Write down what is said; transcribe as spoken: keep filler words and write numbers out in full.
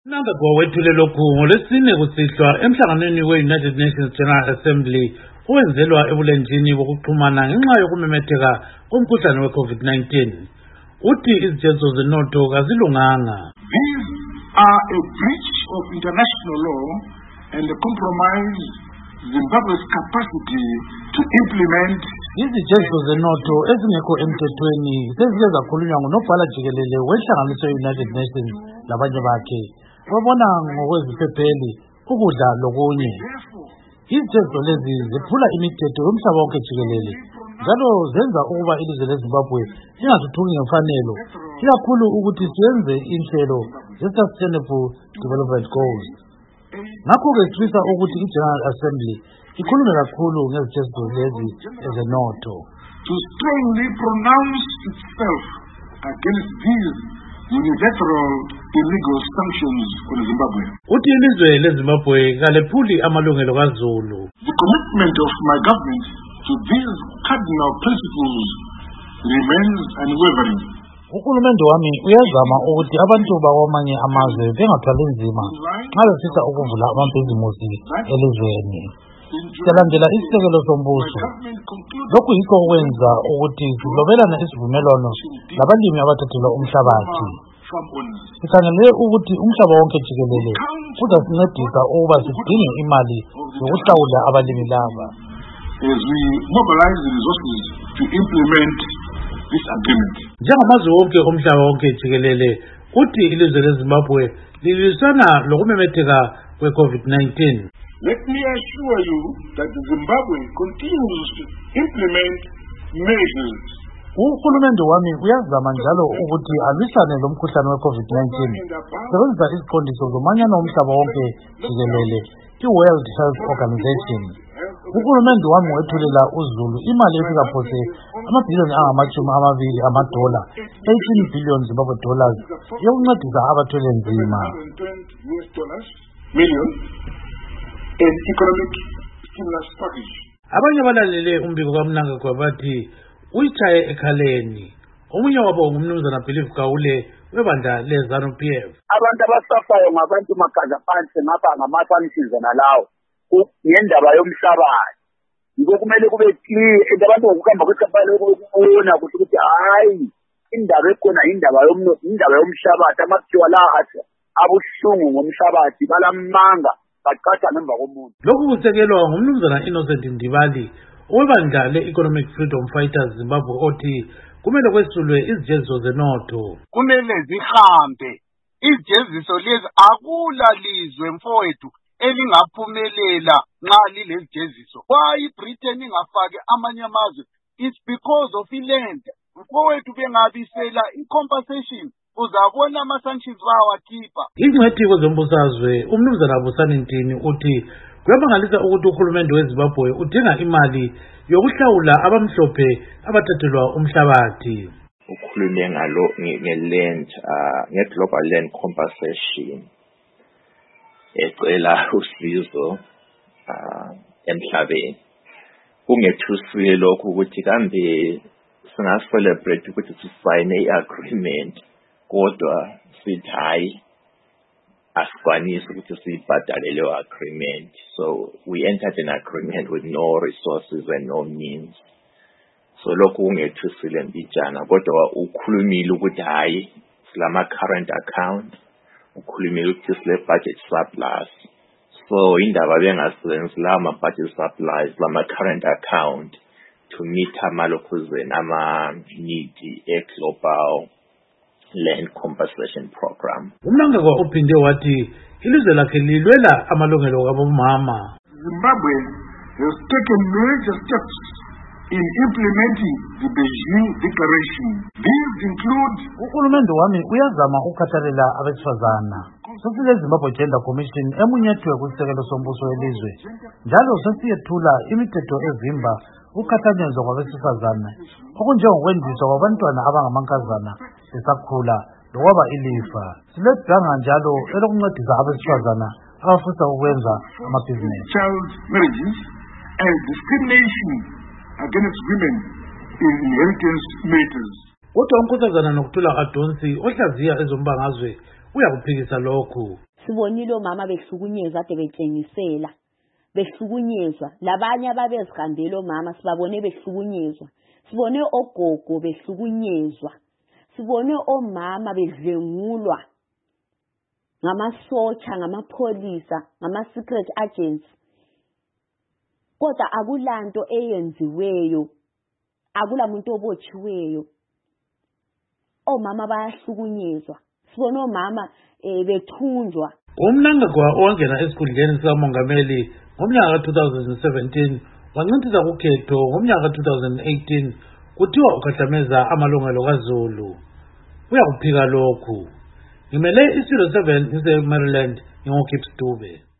Nanga kwawethule lokhu ngolesine kusihlwa emhlanganweni we-United Nations General Assembly owenzelwa ebulenjini bokuxhumana ngenxa yokumemetheka komkhuhlane we-COVID nineteen. Uthi izijezo zenotho kazilunganga. These are a breach of international law and a compromise Zimbabwe's capacity to implement izijezo zenotho ezingekho emthethweni sezike zakhulunywa ngunobhala jikelele wenhlanganiso ye-United Nations labanye bakhe. Babona ngokweziphepheli ukudla lokunye. Izijezo lezi ziphula imithetho yomhlaba wonke jikelele njalo zenza ukuba ilizwe leZimbabwe lingathuthuki ngemfanelo, ikakhulu ukuthi siyenze inhlelo ze-Sustainable Development Goals. Ngakho-ke sifisa ukuthi i-General Assembly ikhulume kakhulu ngezijezo lezi ezenotho. To strongly pronounce itself against these unilateral illegal sanctions on Zimbabwe. Uthi ilizwe leZimbabwe kalephuli amalungelo kaZulu. The commitment of my government to these cardinal principles remains unwavering. Uhulumende wami uyazama ukuthi abantu bakwamanye amazwe bengathwali nzima nxa befisa ukuvula amabhizimusi elizweni. Siyalandela isisekelo sombuso. Lokhu yikho okwenza ukuthi silobelane isivumelwano labalimi abathathelwa umhlabathi. Sikhangele ukuthi umhlaba wonke jikelele uzasincedisa ukuba sidinge imali yokuhlawula abalimi laba. As we mobilize the resources to implement this agreement. Njengamazwe wonke omhlaba wonke jikelele, uthi ilizwe leZimbabwe lilwisana lokumemetheka kwe-COVID nineteen. Let me assure you that Zimbabwe continues to implement measures. Uhulumende wami uyazama njalo ukuthi alwisane lomkhuhlane we-COVID nineteen. Sebenzisa iziqondiso zomanyano omhlaba wonke jikelele, i-World Health Organization. Uhulumende wami wethulela uZulu imali efika phose amabhiliyoni angamachumi amabili amadola, eighteen billion Zimbabwe dollars, yokuncedisa abathwele nzima. Million in economic stimulus package. Abanye balalele umbiko kaMnangagwa bathi uyichaye ekhaleni. Omunye wabo ngumnumzana Believe Gawule webandla leZanu P F. Abantu abasafayo ngabantu makaza phansi ngapha ngamasanctions nalawo ngendaba yomhlabathi. Yiko kumele kube clear abantu ngokuhamba kwesiphalelo ukubona ukuthi hayi indaba ekhona indaba yomnotho, indaba yomhlabathi, amakhiwa la athi abuhlungu ngomhlabathi balamanga baqatha ngemva komuntu. Lokhu kusekelwa ngumnumzana Innocent Ndibali owebandla le-Economic Freedom Fighters Zimbabwe othi kumele kwesulwe izijezo zenotho. Kumele zihambe izijeziso lezi, akula lizwe mfowethu elingaphumelela nxa lilezijeziso. Why Britain ingafake amanye amazwe? It's because of iland. Mfowethu bengabisela i-compensation uzabona ama-sanctions bawakhipha. Ingcwethi zombusazwe umnumzana Busani Ntini uthi kuyamangalisa ukuthi uhulumende weZimbabwe udinga imali yokuhlawula abamhlophe abathathelwa umhlabathi. Ukhulume ngalo nge-land nge-global land compensation ecela usizo emhlabeni. Kungethusile lokhu ukuthi kambe singa-celebrate ukuthi sisayine i-agreement kodwa sithi hayi asikwanisi ukuthi siyibhadale leyo agreement. So we entered an agreement with no resources and no means. So lokhu kungethusile mbijana kodwa ukhulumile ukuthi hayi silama current account, ukhulumile ukuthi sile budget surplus. So indaba bengasebenzi lama budget surplus lama current account to meet amalokhuzeni ama need e-global land compensation program. Umnangagwa uphinde wathi ilizwe lakhe lilwela amalungelo abomama. Zimbabwe has taken major steps in implementing the Beijing Declaration. These include uhulumende wami uyazama ukukhathalela abesifazana. Sesile Zimbabwe Gender Commission emunyethwe kusisekelo sombuso welizwe. Njalo sesiyethula imithetho evimba ukukhathanyezwa kwabesifazana okunjengokwendiswa kwabantwana abangamankazana besakhula lokwaba ilifa. Siledanga njalo elokuncedisa abesifazana abafisa ukwenza amabhizinisi. Child marriages and discrimination against women in inheritance matters. Kodwa unkosazana nokuthula kaDonsi ohlaziya ezombangazwe uyakuphikisa lokhu. sibonile omama behlukunyezwa ade betshengisela behlukunyezwa labanye ababezihambela omama sibabone behlukunyezwa sibone ogogo behlukunyezwa sibone omama bedlengulwa ngamasotsha ngamapholisa ngama-secret agents kodwa akulanto eyenziweyo akulamuntu obotshiweyo omama bayahlukunyezwa sibone omama eh, bethunjwa umnangagwa owangena esikhundleni sikamongameli ngomnyaka ka two thousand seventeen wancintiza kukhetho ngomnyaka ka two thousand eighteen kuthiwa ukhahlameza amalungelo kaZulu uyakuphika lokhu ngimele isilo seven ise Maryland ngingokipstube.